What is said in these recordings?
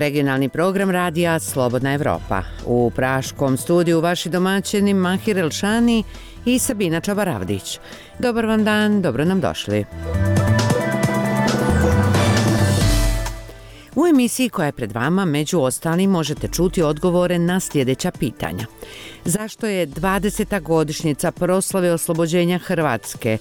regionalni program radija Slobodna Evropa. U praškom studiju vaši domaćini Mahir Elšani i Sabina Čabaravdić. Dobar vam dan, dobro nam došli. U emisiji koja je pred vama, među ostalim, možete čuti odgovore na sljedeća pitanja. Zašto je 20. godišnjica proslave oslobođenja Hrvatske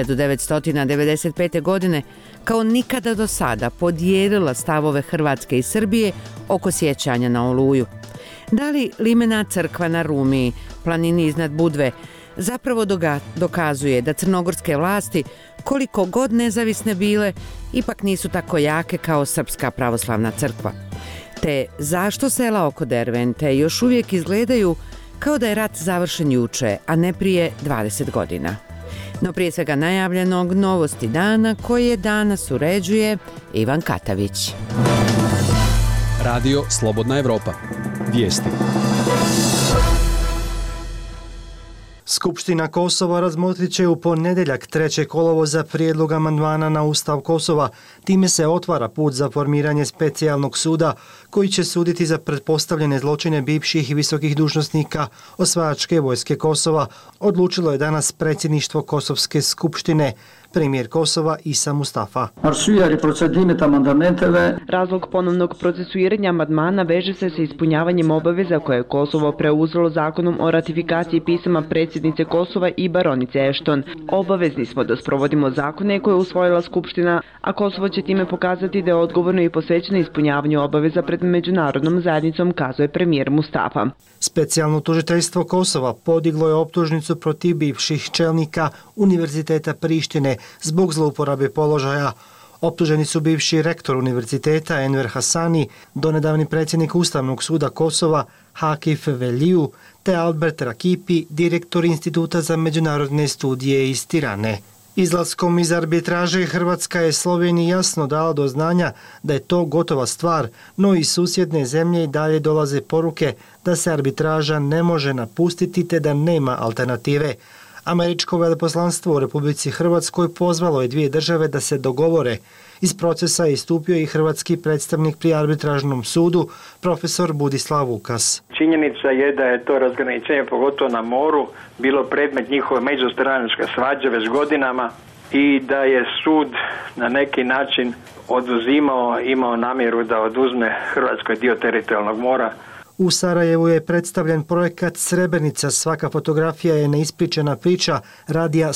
1995. godine kao nikada do sada podijelila stavove Hrvatske i Srbije oko sjećanja na Oluju? Da li limena crkva na Rumiji, planini iznad Budve, zapravo dokazuje da crnogorske vlasti, koliko god nezavisne bile, ipak nisu tako jake kao Srpska pravoslavna crkva? Te zašto sela oko Dervente još uvijek izgledaju kao da je rat završen juče, a ne prije 20 godina? No prije svega najavljenog novosti dana koje danas uređuje Ivan Katavić. Radio Slobodna Evropa. Vijesti. Skupština Kosova razmotrit će u ponedjeljak 3. kolovoza prijedlog amandmana na Ustav Kosova. Time se otvara put za formiranje specijalnog suda koji će suditi za pretpostavljene zločine bivših i visokih dužnosnika osvajačke vojske Kosova, odlučilo je danas predsjedništvo Kosovske skupštine. Premijer Kosova Isa Mustafa. Razlog ponovnog procesuiranja amandmana veže se sa ispunjavanjem obaveza koje je Kosovo preuzelo zakonom o ratifikaciji pisama predsjednice Kosova i baronice Ešton. Obavezni smo da sprovodimo zakone koje je usvojila Skupština, a Kosovo će time pokazati da je odgovorno i posvećeno ispunjavanju obaveza pred međunarodnom zajednicom, kazuje premijer Mustafa. Specijalno tužiteljstvo Kosova podiglo je optužnicu protiv bivših čelnika Univerziteta Prištine zbog zlouporabe položaja. Optuženi su bivši rektor univerziteta Enver Hasani, donedavni predsjednik Ustavnog suda Kosova Hakif Veliju, te Albert Rakipi, direktor Instituta za međunarodne studije iz Tirane. Izlaskom iz arbitraže Hrvatska je Sloveniji jasno dala do znanja da je to gotova stvar, no iz susjedne zemlje i dalje dolaze poruke da se arbitraža ne može napustiti te da nema alternative. Američko veleposlanstvo u Republici Hrvatskoj pozvalo je dvije države da se dogovore. Iz procesa je istupio i hrvatski predstavnik pri arbitražnom sudu, profesor Budislav Vukas. Činjenica je da je to razgraničenje, pogotovo na moru, bilo predmet njihove međustranačke svađe već godinama i da je sud na neki način imao namjeru da oduzme Hrvatskoj dio teritorijalnog mora. U Sarajevu je predstavljen projekat Srebrenica, svaka fotografija je neispričana priča radija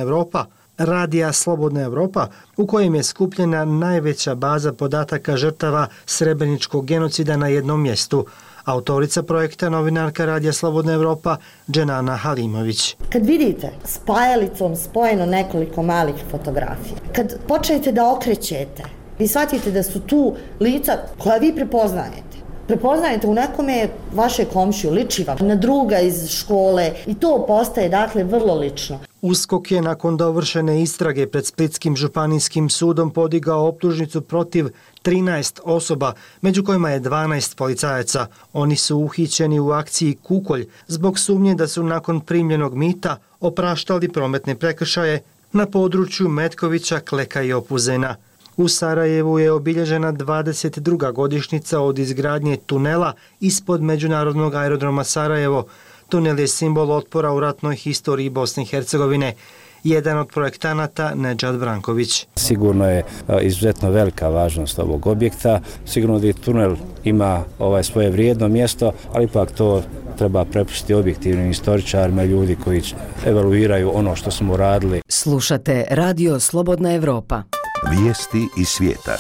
Slobodna Evropa, u kojem je skupljena najveća baza podataka žrtava srebreničkog genocida na jednom mjestu. Autorica projekta, novinarka radija Slobodna Evropa, Dženana Halimović. Kad vidite spajalicom spojeno nekoliko malih fotografija, kad počnete da okrećete, vi shvatite da su tu lica koja vi prepoznajete. Prepoznajete u nekome vaše komšiju, liči vam na druga iz škole i to postaje dakle vrlo lično. USKOK je nakon dovršene istrage pred Splitskim županijskim sudom podigao optužnicu protiv 13 osoba, među kojima je 12 policajaca. Oni su uhićeni u akciji Kukolj zbog sumnje da su nakon primljenog mita opraštali prometne prekršaje na području Metkovića, Kleka i Opuzena. U Sarajevu je obilježena 22. godišnjica od izgradnje tunela ispod međunarodnog aerodroma Sarajevo. Tunel je simbol otpora u ratnoj historiji Bosne i Hercegovine. Jedan od projektanata Nedžad Branković. Sigurno je izuzetno velika važnost ovog objekta. Sigurno da tunel ima svoje vrijedno mjesto, ali ipak to treba prepustiti objektivnim istoričarima, ljudi koji evaluiraju ono što smo uradili. Slušate Radio Slobodna Evropa. Vijesti iz svijeta.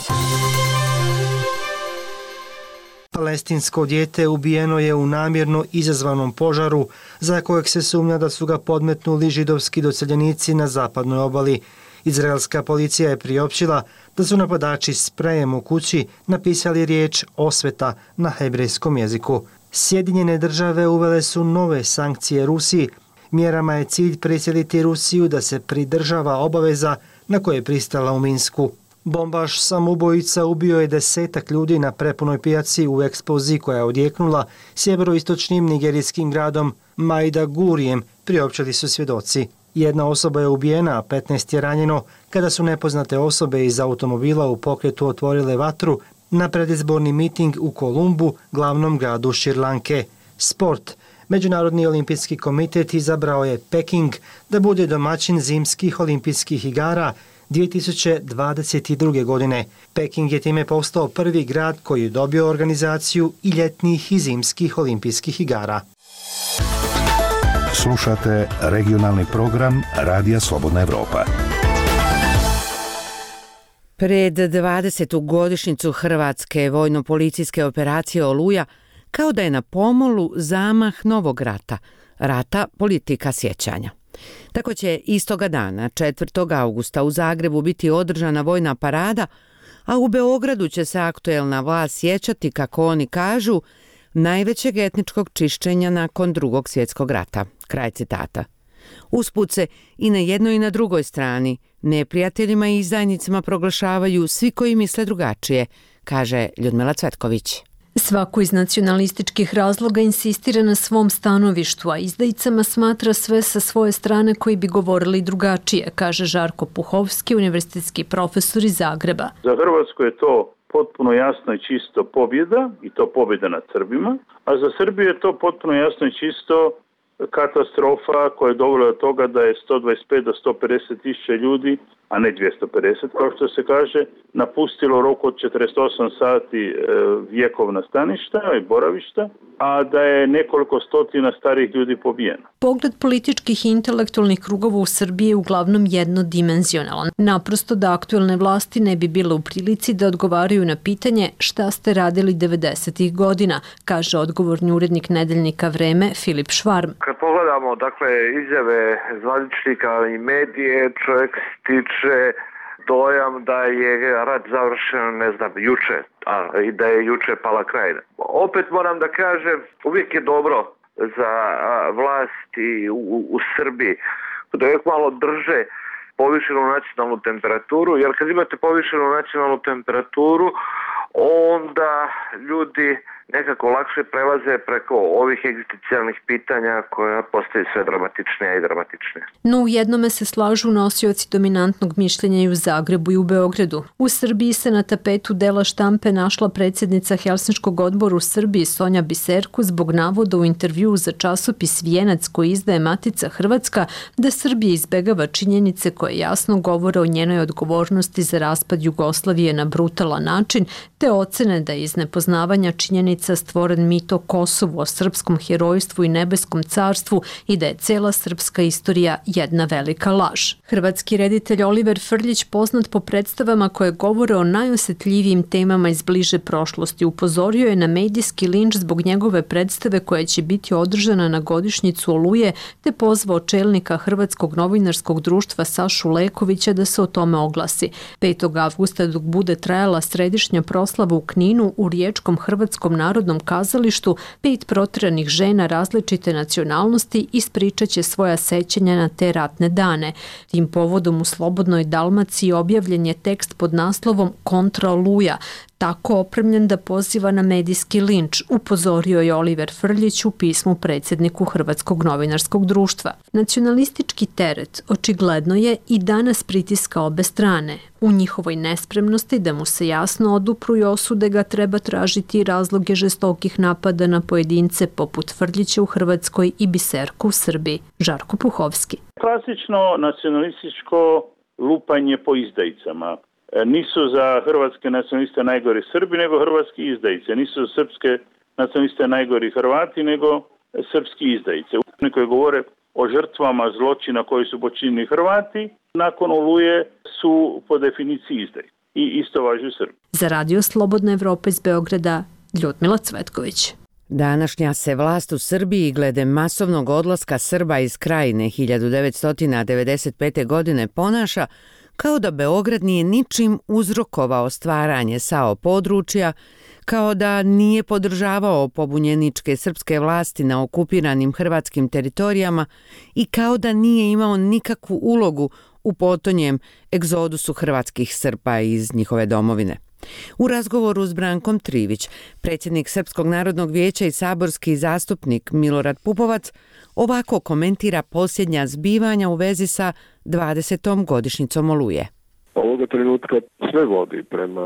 Palestinsko dijete ubijeno je u namjerno izazvanom požaru za kojeg se sumnja da su ga podmetnuli židovski doseljenici na zapadnoj obali. Izraelska policija je priopćila da su napadači sprejem u kući napisali riječ osveta na hebrejskom jeziku. Sjedinjene države uvele su nove sankcije Rusiji. Mjerama je cilj prisiliti Rusiju da se pridržava obaveza na koje je pristala u Minsku. Bombaš samoubojica ubio je 10 ljudi na prepunoj pijaci u eksploziji koja je odjeknula sjeveroistočnim nigerijskim gradom Maidugurijem, priopćili su svjedoci. Jedna osoba je ubijena, a 15 je ranjeno kada su nepoznate osobe iz automobila u pokretu otvorile vatru na predizborni miting u Kolumbu, glavnom gradu Šrilanke. Sport. Međunarodni olimpijski komitet izabrao je Peking da bude domaćin zimskih olimpijskih igara 2022. godine. Peking je time postao prvi grad koji je dobio organizaciju i ljetnih i zimskih olimpijskih igara. Slušate regionalni program Radija Slobodna Evropa. Pred 20. godišnjicu hrvatske vojno-policijske operacije Oluja, kao da je na pomolu zamah novog rata politika sjećanja. Tako će istoga dana, 4. augusta, u Zagrebu biti održana vojna parada, a u Beogradu će se aktuelna vlast sjećati, kako oni kažu, najvećeg etničkog čišćenja nakon Drugog svjetskog rata. Kraj citata. Usput se i na jednoj i na drugoj strani neprijateljima i izdajnicima proglašavaju svi koji misle drugačije, kaže Ljudmila Cvetković. Svako iz nacionalističkih razloga insistira na svom stanovištu, a izdajicama smatra sve sa svoje strane koji bi govorili drugačije, kaže Žarko Puhovski, univerzitetski profesor iz Zagreba. Za Hrvatsku je to potpuno jasno i čisto pobjeda, i to pobjeda nad Srbima, a za Srbiju je to potpuno jasno i čisto katastrofa koja je dovela do toga da je 125 do 150 tisuća ljudi, a ne 250 kao što se kaže, napustilo u roku od 48 sati vjekovna staništa i boravišta, a da je nekoliko stotina starih ljudi pobijeno. Pogled političkih i intelektualnih krugova u Srbiji je uglavnom jednodimenzionalan. Naprosto da aktuelne vlasti ne bi bile u prilici da odgovaraju na pitanje šta ste radili 90. godina, kaže odgovorni urednik nedeljnika Vreme Filip Švarm. Kad pogledamo izjave zvaničnika i medije, čovjek stiče dojam da je rat završen, juče, i da je juče pala Krajina. Opet moram da kažem, uvijek je dobro za vlasti u Srbiji da uvijek malo drže povišenu nacionalnu temperaturu, jer kad imate povišenu nacionalnu temperaturu, onda ljudi nekako lakše prelaze preko ovih egzistencijalnih pitanja koja postaju sve dramatičnija i dramatičnija. No u jednome se slažu nosioci dominantnog mišljenja i u Zagrebu i u Beogradu. U Srbiji se na tapetu dela štampe našla predsjednica Helsinškog odbora u Srbiji Sonja Biserku zbog navoda u intervjuu za časopis Vijenac koji izdaje Matica Hrvatska da Srbija izbegava činjenice koje jasno govore o njenoj odgovornosti za raspad Jugoslavije na brutalan način, te ocene da je iz nepoznavanja činjenica stvoren mit o Kosovu, o srpskom herojstvu i nebeskom carstvu i da je cela srpska istorija jedna velika laž. Hrvatski reditelj Oliver Frljić, poznat po predstavama koje govore o najosjetljivijim temama iz bliže prošlosti, upozorio je na medijski linč zbog njegove predstave koja će biti održana na godišnjicu Oluje, te pozvao čelnika Hrvatskog novinarskog društva Sašu Lekovića da se o tome oglasi. 5. avgusta, dok bude trajala središnja proslava u Kninu, u Riječkom Hrvatskom narodnom kazalištu 5 proteranih žena različite nacionalnosti ispričat će svoja sećanja na te ratne dane. Tim povodom u Slobodnoj Dalmaciji objavljen je tekst pod naslovom Kontra Oluja, tako opremljen da poziva na medijski linč, upozorio je Oliver Frljić u pismu predsjedniku Hrvatskog novinarskog društva. Nacionalistički teret očigledno je i danas pritiska obe strane. U njihovoj nespremnosti da mu se jasno odupru i osude ga treba tražiti razloge žestokih napada na pojedince poput Frljića u Hrvatskoj i Biserku u Srbiji. Žarko Puhovski. Klasično nacionalističko lupanje po izdajicama. Nisu za hrvatske nacionaliste najgori Srbi, nego hrvatski izdajice. Nisu za srpske nacionaliste najgori Hrvati, nego srpski izdajice. Oni koji govore o žrtvama zločina koji su počinili Hrvati, nakon Oluje su po definiciji izdajice. I isto važi u Srbiji. Za Radio Slobodna Evropa iz Beograda, Ljudmila Cvetković. Današnja se vlast u Srbiji glede masovnog odlaska Srba iz Krajine 1995. godine ponaša kao da Beograd nije ničim uzrokovao stvaranje SAO područja, kao da nije podržavao pobunjeničke srpske vlasti na okupiranim hrvatskim teritorijama i kao da nije imao nikakvu ulogu u potonjem egzodusu hrvatskih Srba iz njihove domovine. U razgovoru s Brankom Trivić, predsjednik Srpskog narodnog vijeća i saborski zastupnik Milorad Pupovac ovako komentira posljednja zbivanja u vezi sa 20. godišnjicom Oluje. Ovoga trenutka sve vodi prema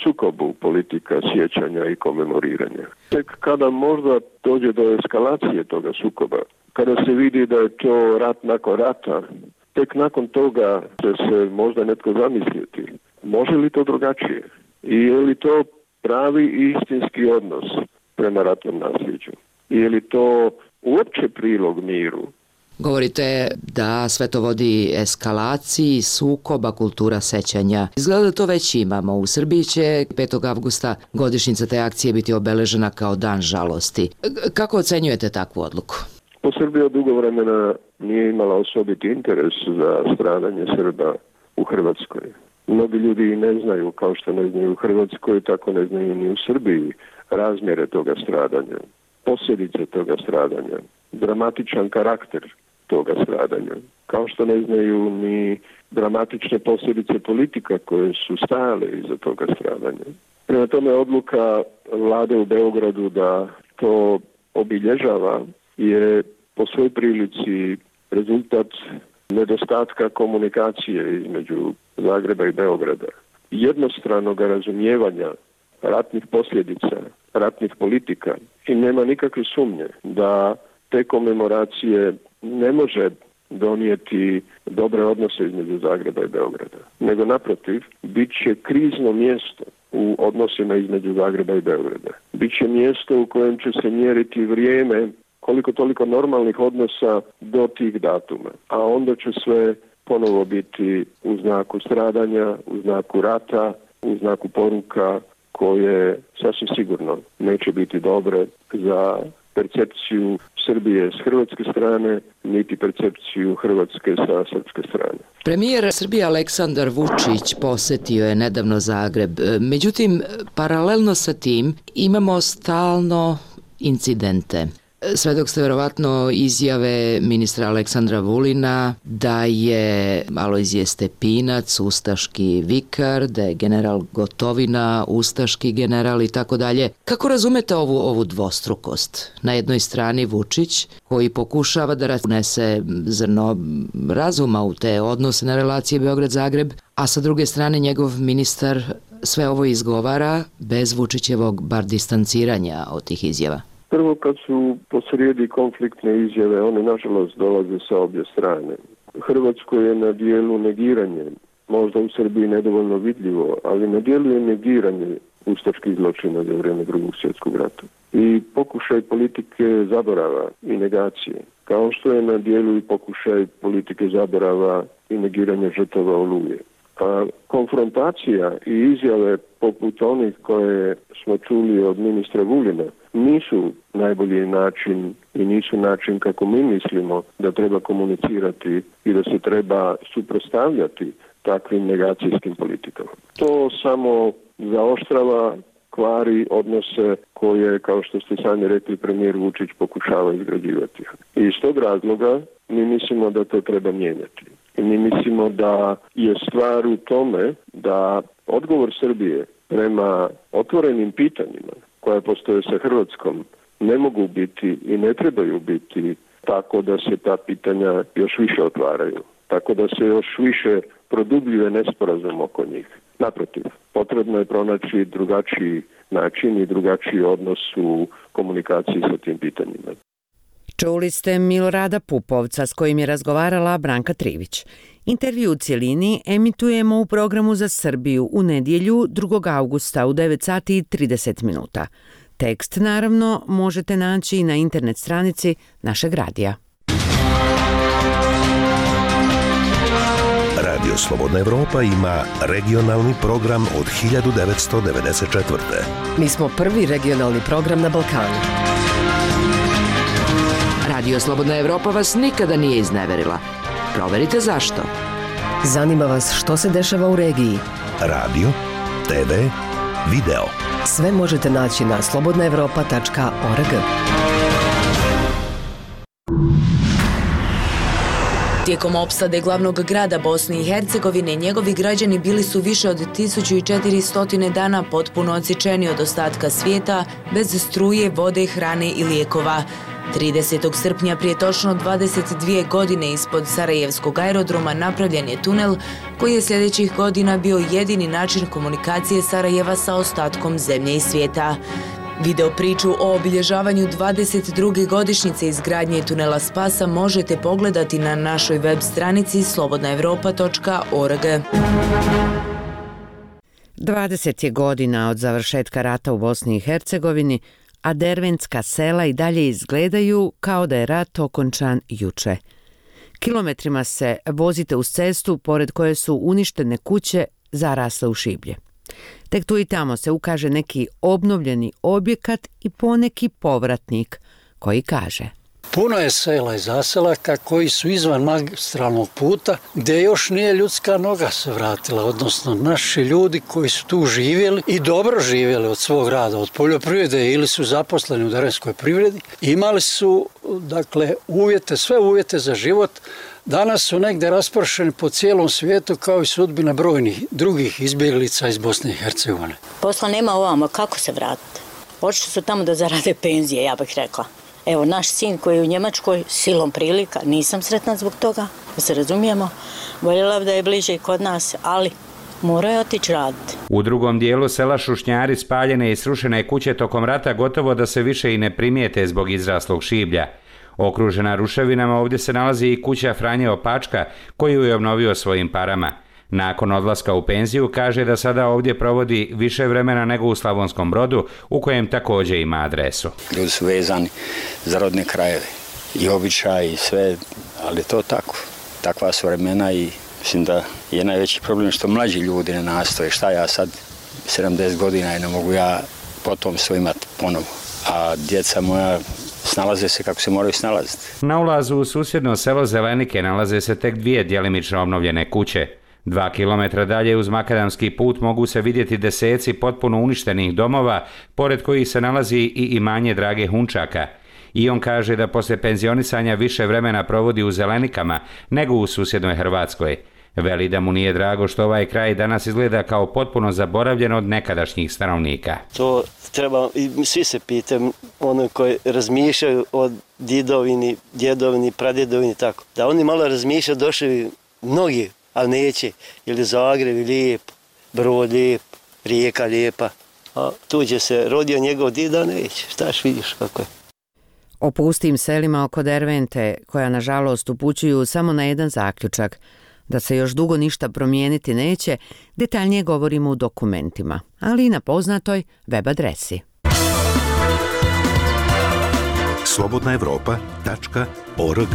sukobu politika sjećanja i komemoriranja. Tek kada možda dođe do eskalacije toga sukoba, kada se vidi da je to rat nakon rata, tek nakon toga će se možda netko zamisliti. Može li to drugačije? I je li to pravi i istinski odnos prema ratnom nasljeđu? I je li to uopće prilog miru? Govorite da sve to vodi eskalaciji, sukoba, kultura sećanja. Izgleda da to već imamo. U Srbiji će 5. avgusta godišnjica te akcije biti obeležena kao dan žalosti. Kako ocenjujete takvu odluku? Po Srbiji od dugo vremena nije imala osobiti interes za stradanje Srba u Hrvatskoj. Mnogi ljudi ne znaju, kao što ne znaju u Hrvatskoj, tako ne znaju ni u Srbiji, razmjere toga stradanja, posljedice toga stradanja, dramatičan karakter toga stradanja, kao što ne znaju ni dramatične posljedice politika koje su stajale iza toga stradanja. Prema tome, odluka vlade u Beogradu da to obilježava je po svoj prilici rezultat nedostatka komunikacije između Zagreba i Beograda, jednostranog razumijevanja ratnih posljedica, ratnih politika, i nema nikakve sumnje da te komemoracije ne može donijeti dobre odnose između Zagreba i Beograda, nego naprotiv, bit će krizno mjesto u odnosima između Zagreba i Beograda. Biće mjesto u kojem će se mjeriti vrijeme koliko toliko normalnih odnosa do tih datuma, a onda će sve ponovo biti u znaku stradanja, u znaku rata, u znaku poruka koje sasvim sigurno neće biti dobre za percepciju Srbije s hrvatske strane, niti percepciju Hrvatske sa srpske strane. Premijer Srbije Aleksandar Vučić posjetio je nedavno Zagreb. Međutim, paralelno sa tim imamo stalno incidente. Svedok ste verovatno izjave ministra Aleksandra Vulina da je Alojzije Stepinac ustaški vikar, da je general Gotovina ustaški general i tako dalje. Kako razumete ovu dvostrukost? Na jednoj strani Vučić koji pokušava da unese zrno razuma u te odnose na relacije Beograd-Zagreb, a sa druge strane njegov ministar sve ovo izgovara bez Vučićevog bar distanciranja od tih izjava. Prvo, kad su posrijedi konfliktne izjave, one nažalost dolaze sa obje strane. Hrvatskoj je na dijelu negiranje, možda u Srbiji nedovoljno vidljivo, ali na dijelu je negiranje ustaških zločina za vrijeme Drugog svjetskog rata. I pokušaj politike zaborava i negacije, kao što je na dijelu i pokušaj politike zaborava i negiranja žrtava Oluje. A konfrontacija i izjave poput onih koje smo čuli od ministra Vulina nisu najbolji način i nisu način kako mi mislimo da treba komunicirati i da se treba suprotstavljati takvim negacijskim politikama. To samo zaoštrava, kvari odnose koje, kao što ste sami rekli, premijer Vučić pokušava izgrađivati. I iz tog razloga mi mislimo da to treba mijenjati. I mi mislimo da je stvar u tome da odgovor Srbije prema otvorenim pitanjima koja postoje sa Hrvatskom ne mogu biti i ne trebaju biti tako da se ta pitanja još više otvaraju, tako da se još više produbljuje nesporazum oko njih. Naprotiv, potrebno je pronaći drugačiji način i drugačiji odnos u komunikaciji sa tim pitanjima. Čuli ste Milorada Pupovca s kojim je razgovarala Branka Trivić. Intervju u cjelini emitujemo u programu za Srbiju u nedjelju 2. augusta u 9 sati i 30 minuta. Tekst naravno možete naći i na internet stranici našeg radija. Radio Slobodna Evropa ima regionalni program od 1994. Mi smo prvi regionalni program na Balkanu. Radio Slobodna Evropa vas nikada nije izneverila. Proverite zašto. Zanima vas što se dešava u regiji. Radio, TV, video. Sve možete naći na slobodnaevropa.org. Tijekom opsade glavnog grada Bosne i Hercegovine, njegovi građani bili su više od 1400 dana potpuno odsječeni od ostatka svijeta, bez struje, vode, hrane i lijekova. 30. srpnja prije točno 22 godine ispod Sarajevskog aerodroma napravljen je tunel koji je sljedećih godina bio jedini način komunikacije Sarajeva sa ostatkom zemlje i svijeta. Video priču o obilježavanju 22. godišnjice izgradnje tunela Spasa možete pogledati na našoj web stranici slobodnaevropa.org. 20 je godina od završetka rata u Bosni i Hercegovini, a derventska sela i dalje izgledaju kao da je rat okončan juče. Kilometrima se vozite uz cestu pored koje su uništene kuće zarasle u šiblje. Tek tu i tamo se ukaže neki obnovljeni objekat i poneki povratnik koji kaže: puno je sela i zaselaka koji su izvan magistralnog puta gdje još nije ljudska noga se vratila, odnosno naši ljudi koji su tu živjeli i dobro živjeli od svog rada, od poljoprivrede ili su zaposleni u dervenskoj privredi, imali su uvjete, sve uvjete za život. Danas su negdje raspršeni po cijelom svijetu kao i sudbina brojnih drugih izbjeglica iz Bosne i Hercegovine. Posla nema ovamo, kako se vratiti? Očito su tamo da zarade penzije, ja bih rekla. Evo, naš sin koji je u Njemačkoj, silom prilika, nisam sretna zbog toga, da se razumijemo. Voljela da je bliže kod nas, ali mora je otići raditi. U drugom dijelu sela Šušnjari spaljene i srušene kuće tokom rata gotovo da se više i ne primijete zbog izraslog šiblja. Okružena ruševinama ovdje se nalazi i kuća Franje Opačka, koju je obnovio svojim parama. Nakon odlaska u penziju kaže da sada ovdje provodi više vremena nego u Slavonskom Brodu, u kojem također ima adresu. Ljudi su vezani za rodne krajeve i običaj i sve, ali to tako. Takva su vremena i mislim da je najveći problem što mlađi ljudi ne nastoje. Šta ja sad, 70 godina i ne mogu ja potomstvo imati ponovo. A djeca moja snalaze se kako se moraju snalaziti. Na ulazu u susjedno selo Zelenike nalaze se tek 2 djelimično obnovljene kuće. 2 kilometra dalje uz makadamski put mogu se vidjeti deseci potpuno uništenih domova, pored kojih se nalazi i imanje Drage Hunčaka. I on kaže da poslije penzionisanja više vremena provodi u Zelenikama nego u susjednoj Hrvatskoj. Veli da mu nije drago što ovaj kraj danas izgleda kao potpuno zaboravljen od nekadašnjih stanovnika. To treba, i svi se pitaju, ono koji razmišljaju o didovini, djedovini, pradjedovini, tako. Da oni malo razmišljaju, došli mnogi, ali neće, jer je Zagreb lijep, Brod lijep, Rijeka lijepa, a tuđe se rodio njegov dida, neće, štaš vidiš kako je. O pustim selima oko Dervente, koja nažalost upućuju samo na jedan zaključak, da se još dugo ništa promijeniti neće, detaljnije govorimo u dokumentima, ali i na poznatoj web adresi. slobodnaevropa.org.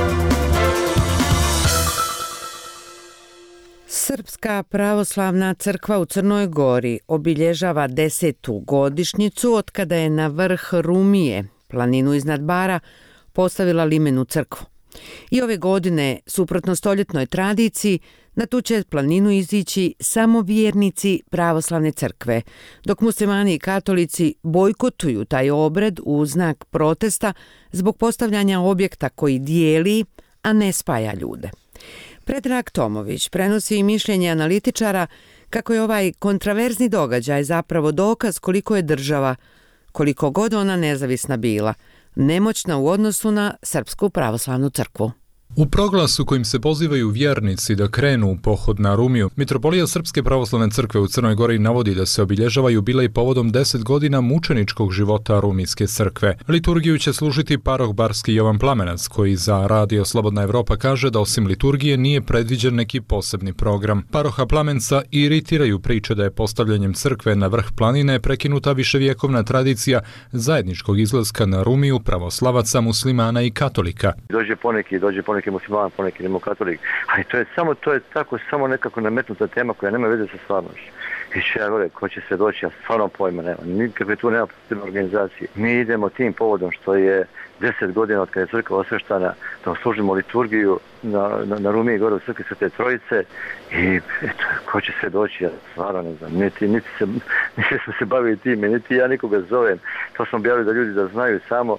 Srpska pravoslavna crkva u Crnoj Gori obilježava 10. godišnjicu od kada je na vrh Rumije, planinu iznad Bara, postavila limenu crkvu. I ove godine, suprotno stoljetnoj tradiciji, na tu će planinu izići samo vjernici pravoslavne crkve, dok muslimani i katolici bojkotuju taj obred u znak protesta zbog postavljanja objekta koji dijeli, a ne spaja ljude. Predrag Tomović prenosi i mišljenje analitičara kako je ovaj kontraverzni događaj zapravo dokaz koliko je država, koliko god ona nezavisna bila, nemoćna u odnosu na Srpsku pravoslavnu crkvu. U proglasu kojim se pozivaju vjernici da krenu u pohod na Rumiju, Mitropolija Srpske pravoslavne crkve u Crnoj Gori navodi da se obilježava jubilej povodom 10 godina mučeničkog života Rumijske crkve. Liturgiju će služiti paroh Barski Jovan Plamenac, koji za Radio Slobodna Evropa kaže da osim liturgije nije predviđen neki posebni program. Paroha Plamenca iritiraju priče da je postavljanjem crkve na vrh planine prekinuta viševjekovna tradicija zajedničkog izlaska na Rumiju pravoslavaca, muslimana i katolika. Dođe poneki musliman, poneki katolik, ali to je samo nekako nametnuta tema koja nema veze sa stvarnošću. I ja govorim, ko će se doći, ja stvarno pojma nema, nikakve tu nema posebne organizacije. Mi idemo tim povodom što je 10 godina od kada je crkva osveštana, da služimo liturgiju na Rumiji gore u crkvi Svete Trojice i eto, ko će se doći, ja stvarno ne znam, niti smo se bavili time, niti ja nikoga zovem, to smo objavili da ljudi da znaju samo.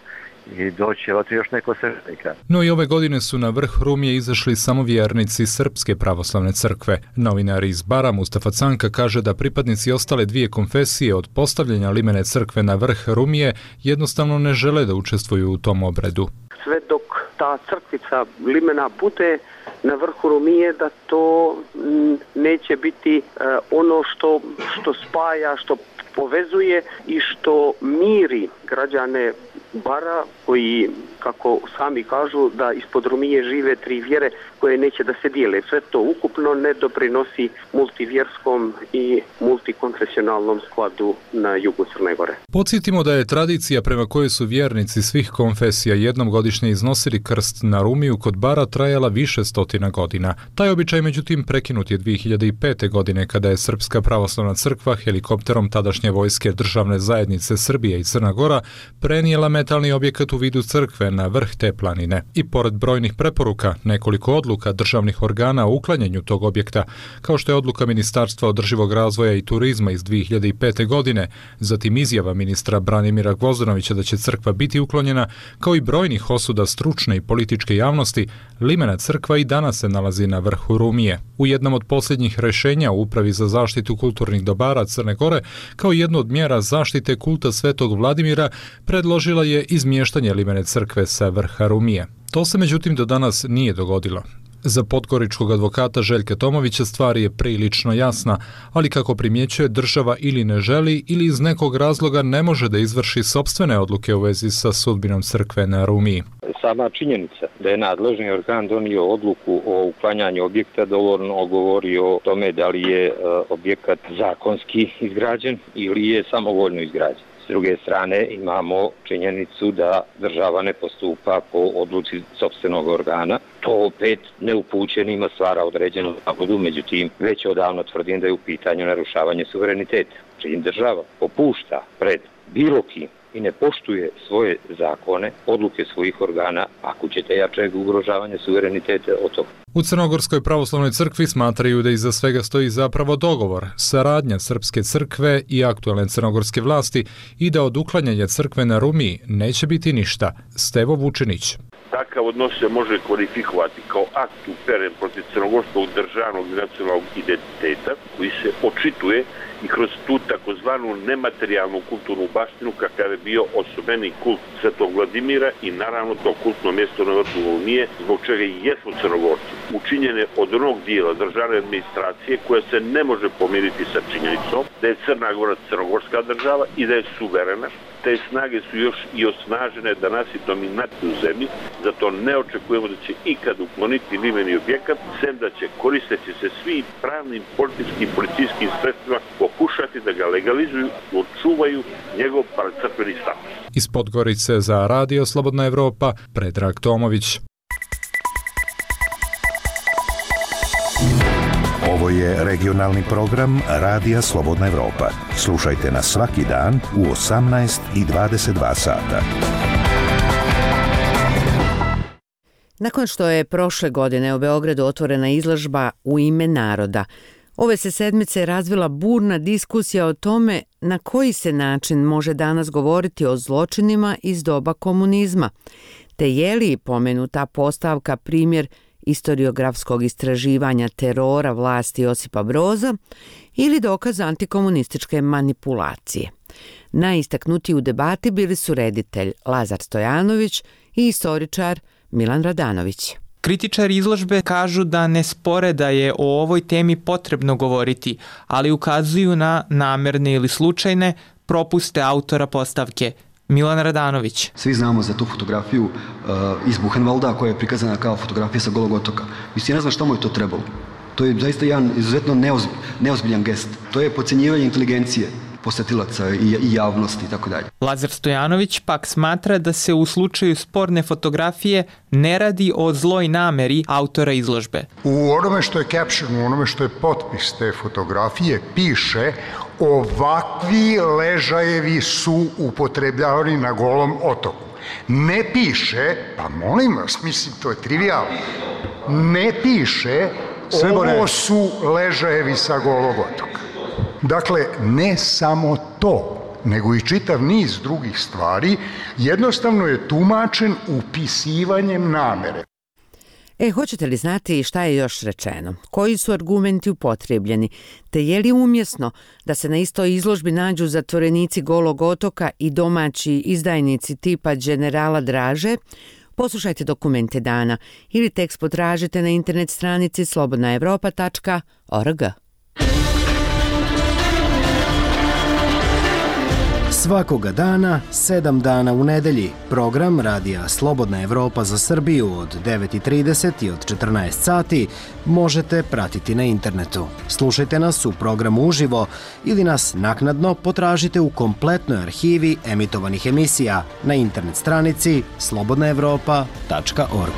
i doći još neko sveštenika. No i ove godine su na vrh Rumije izašli samo vjernici Srpske pravoslavne crkve. Novinar iz Bara Mustafa Canka kaže da pripadnici ostale dvije konfesije od postavljanja limene crkve na vrh Rumije jednostavno ne žele da učestvuju u tom obredu. Sve dok ta crkvica limena bude na vrhu Rumije, da to neće biti ono što spaja, što povezuje i što miri građane Bara koji, kako sami kažu, da ispod Rumije žive tri vjere koje neće da se dijele. Sve to ukupno ne doprinosi multivjerskom i multikonfesionalnom skladu na jugu Crne Gore. Podsjetimo da je tradicija prema kojoj su vjernici svih konfesija jednom godišnje iznosili krst na Rumiju kod Bara trajala više stotina godina. Taj običaj međutim prekinut je 2005. godine kada je Srpska pravoslavna crkva helikopterom tadašnje vojske državne zajednice Srbije i Crna Gora prenijela metalni objekat u vidu crkve na vrh te planine. I pored brojnih preporuka, nekoliko odluka državnih organa o uklanjanju tog objekta, kao što je odluka Ministarstva održivog razvoja i turizma iz 2005. godine, zatim izjava ministra Branimira Gvozdanovića da će crkva biti uklonjena, kao i brojnih osuda stručne i političke javnosti, limena crkva i danas se nalazi na vrhu Rumije. U jednom od posljednjih rešenja u Upravi za zaštitu kulturnih dobara Crne Gore, kao jednu od mjera zaštite kulta Svetog Vladimira, predložila je izmještanje limene crkve sa vrha Rumije. To se međutim do danas nije dogodilo. Za podgoričkog advokata Željka Tomovića stvar je prilično jasna, ali kako primjećuje, država ili ne želi ili iz nekog razloga ne može da izvrši sopstvene odluke u vezi sa sudbinom crkve na Rumiji. Sama činjenica da je nadležni organ donio odluku o uklanjanju objekta dovoljno govori o tome da li je objekat zakonski izgrađen ili je samovoljno izgrađen. S druge strane imamo činjenicu da država ne postupa po odluci sopstvenog organa. To opet neupućenima stvara određenu zabudu, međutim već odavno tvrdim da je u pitanju narušavanje suvereniteta. Čim država popušta pred bilo kim i ne poštuje svoje zakone, odluke svojih organa, ako ćete jačeg ugrožavanja suvereniteta od toga. U Crnogorskoj pravoslavnoj crkvi smatraju da iza svega stoji zapravo dogovor, saradnja Srpske crkve i aktualne crnogorske vlasti i da od uklanjanja crkve na Rumiji neće biti ništa. Stevo Vučinić. Takav odnos se može kvalifikovati kao akt uperen protiv crnogorskog državnog i nacionalnog identiteta koji se očituje i kroz tu takozvanu nematerijalnu kulturnu baštinu kakav je bio osobeni kult Svetog Vladimira i naravno to kultno mjesto na vrhu Rumije, zbog čega i jesmo Crnogorci učinjene od onog dijela državne administracije koja se ne može pomiriti sa činjenicom da je Crna Gora crnogorska država i da je suverena. Te snage su još i osnažene da nas i dominantni u zemlji, zato ne očekujemo da će ikad ukloniti limeni objekat, sem da će koristeći se svim pravnim, političkim, policijskim sredstvima pokušati da ga legalizuju, očuvaju njegov paracrkveni status. Iz Podgorice za Radio Slobodna Evropa, Predrag Tomović. Ovo je regionalni program Radija Slobodna Evropa. Slušajte nas svaki dan u 18 i 22 sata. Nakon što je prošle godine u Beogradu otvorena izložba U ime naroda, ove se sedmice razvila burna diskusija o tome na koji se način može danas govoriti o zločinima iz doba komunizma, te je li pomenuta postavka primjer historiografskog istraživanja terora vlasti Josipa Broza ili dokaz antikomunističke manipulacije. Najistaknutiji u debati bili su reditelj Lazar Stojanović i istoričar Milan Radanović. Kritičari izložbe kažu da ne spore da je o ovoj temi potrebno govoriti, ali ukazuju na namerne ili slučajne propuste autora postavke. Milan Radanović. Svi znamo za tu fotografiju iz Buchenwalda koja je prikazana kao fotografija sa Golog otoka. Mislim, ne znam šta mu je to trebalo. To je zaista jedan izuzetno neozbiljan gest. To je podcjenjivanje inteligencije posjetilaca i javnosti i tako dalje. Lazar Stojanović pak smatra da se u slučaju sporne fotografije ne radi o zloj nameri autora izložbe. U onome što je caption, u onome što je potpis te fotografije piše: ovakvi ležajevi su upotrebljavani na Golom otoku. Ne piše, pa molim vas, mislim, to je trivijalno, ne piše ovo su ležajevi sa Golog otoka. Dakle, ne samo to, nego i čitav niz drugih stvari, jednostavno je tumačen upisivanjem namere. Hoćete li znati šta je još rečeno? Koji su argumenti upotrijebljeni? Te je li umjesno da se na istoj izložbi nađu zatvorenici Golog otoka i domaći izdajnici tipa generala Draže? Poslušajte dokumente dana ili tekst potražite na internet stranici slobodnaevropa.org. Svakoga dana, 7 dana u nedelji, program Radija Slobodna Evropa za Srbiju od 9:30 i od 14 sati možete pratiti na internetu. Slušajte nas u programu uživo ili nas naknadno potražite u kompletnoj arhivi emitovanih emisija na internet stranici slobodnaevropa.org.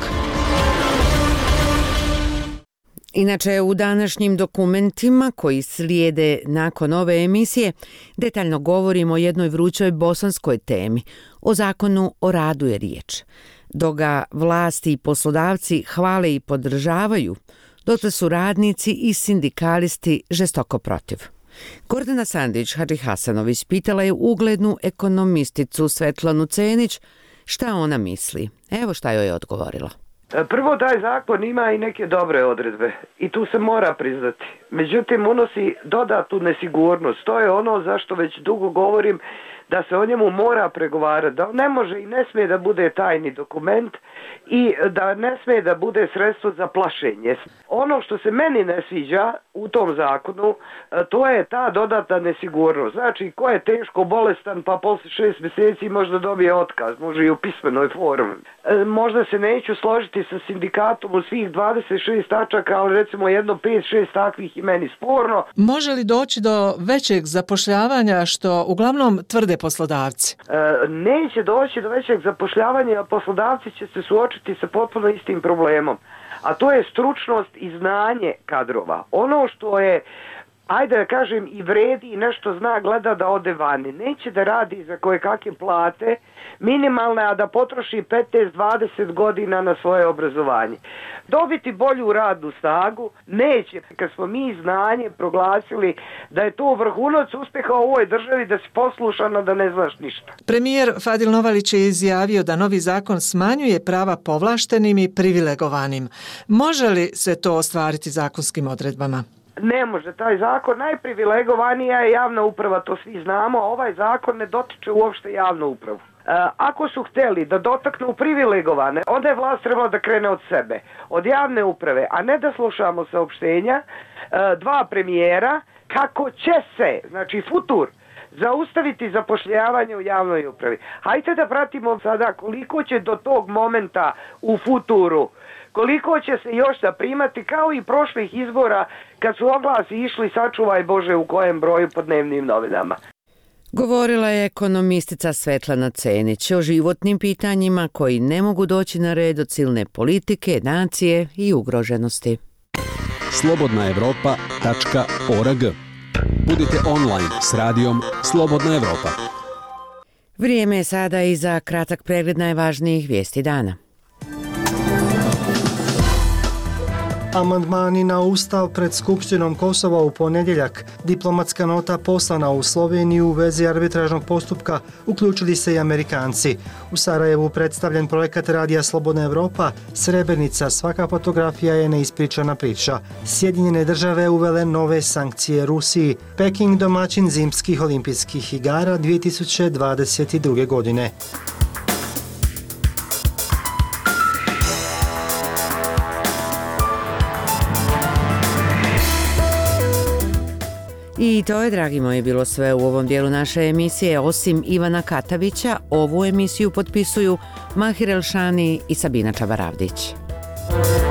Inače, u današnjim dokumentima koji slijede nakon ove emisije detaljno govorimo o jednoj vrućoj bosanskoj temi, o zakonu o radu je riječ. Dok ga vlasti i poslodavci hvale i podržavaju, dotle su radnici i sindikalisti žestoko protiv. Gordana Sandić-Hadžihasanović pitala je uglednu ekonomisticu Svetlanu Cenić šta ona misli. Evo šta joj je odgovorila. Prvo, taj zakon ima i neke dobre odredbe i tu se mora priznati. Međutim, unosi dodatnu nesigurnost. To je ono zašto već dugo govorim da se o njemu mora pregovarati, da on ne može i ne smije da bude tajni dokument i da ne smije da bude sredstvo za plašenje. Ono što se meni ne sviđa u tom zakonu, to je ta dodatna nesigurnost. Znači, ko je teško bolestan pa poslije 6 mjeseci možda dobije otkaz, može i u pismenoj formi. Možda se neću složiti sa sindikatom u svih 26 tačaka, ali recimo jedno 5-6 takvih i meni sporno. Može li doći do većeg zapošljavanja što uglavnom tvrde poslodavci? Neće doći do većeg zapošljavanja, a poslodavci će se suočiti sa potpuno istim problemom. A to je stručnost i znanje kadrova. Ono što je, ajde da kažem, i vredi i nešto zna, gleda da ode vani. Neće da radi za koje kakve plate minimalne, a da potroši 15-20 godina na svoje obrazovanje. Dobiti bolju radnu snagu neće. Kad smo mi znanje proglasili da je to vrhunac uspjeha u ovoj državi, da si poslušan, a da ne znaš ništa. Premijer Fadil Novalić je izjavio da novi zakon smanjuje prava povlaštenim i privilegovanim. Može li se to ostvariti zakonskim odredbama? Ne može. Taj zakon, najprivilegovanija je javna uprava, to svi znamo, a ovaj zakon ne dotiče uopšte javnu upravu. Ako su htjeli da dotaknu privilegovane, onda je vlast trebala da krene od sebe, od javne uprave, a ne da slušamo saopštenja dva premijera kako će se, znači futur, zaustaviti zapošljavanje u javnoj upravi. Hajde da pratimo sada koliko će do tog momenta u futuru, koliko će se još zaprimati, kao i prošlih izbora kad su oglasi išli sačuvaj Bože u kojem broju po dnevnim novinama. Govorila je ekonomistica Svetlana Cenić o životnim pitanjima koji ne mogu doći na red od silne politike, nacije i ugroženosti. slobodnaevropa.org. Budite online s radijom Slobodna Evropa. Vrijeme je sada i za kratak pregled najvažnijih vijesti dana. Amandmani na Ustav pred Skupštinom Kosova u ponedjeljak. Diplomatska nota poslana u Sloveniju u vezi arbitražnog postupka, uključili se i Amerikanci. U Sarajevu predstavljen projekat Radija Slobodna Evropa, Srebrenica, svaka fotografija je neispričana priča. Sjedinjene države uvele nove sankcije Rusiji. Peking domaćin zimskih olimpijskih igara 2022. godine. I to je, dragi moji, bilo sve u ovom dijelu naše emisije. Osim Ivana Katavića, ovu emisiju potpisuju Mahir Elšani i Sabina Čabaravdić.